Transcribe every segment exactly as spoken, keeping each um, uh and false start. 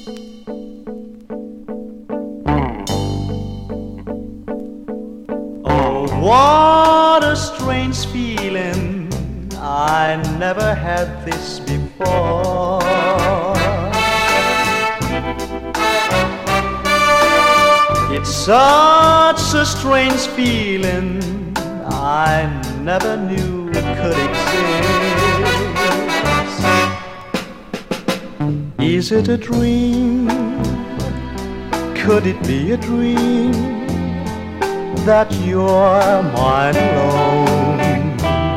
Oh, what a strange feeling, I never had this before. It's such a strange feeling, I never knew it could exist. Is it a dream? Could it be a dream that you're mine alone?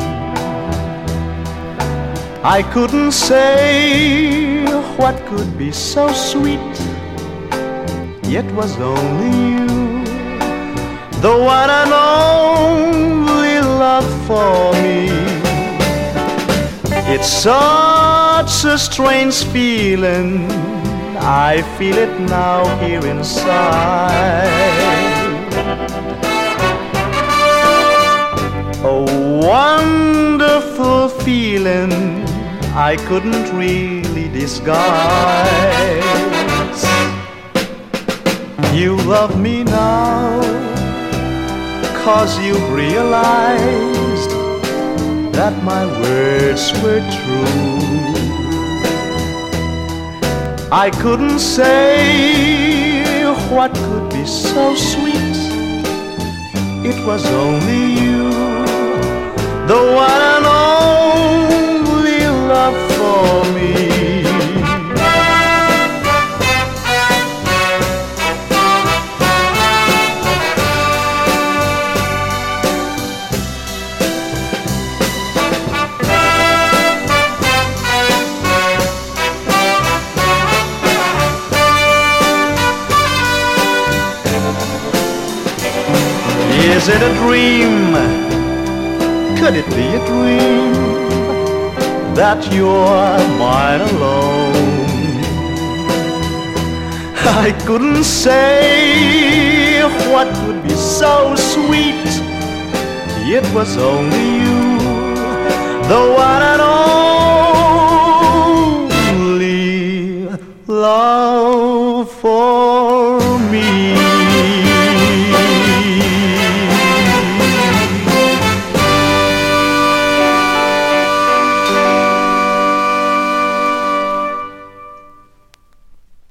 I couldn't say what could be so sweet, it was only you, the one and only love for me. It's such a strange feeling, I feel it now here inside. A wonderful feeling I couldn't really disguise. You love me now, 'cause you've realized that my words were true. I couldn't say what could be so sweet, it was only you, the one and only love for me. Is it a dream? Could it be a dream that you're mine alone? I couldn't say what could be so sweet, it was only you, the one and only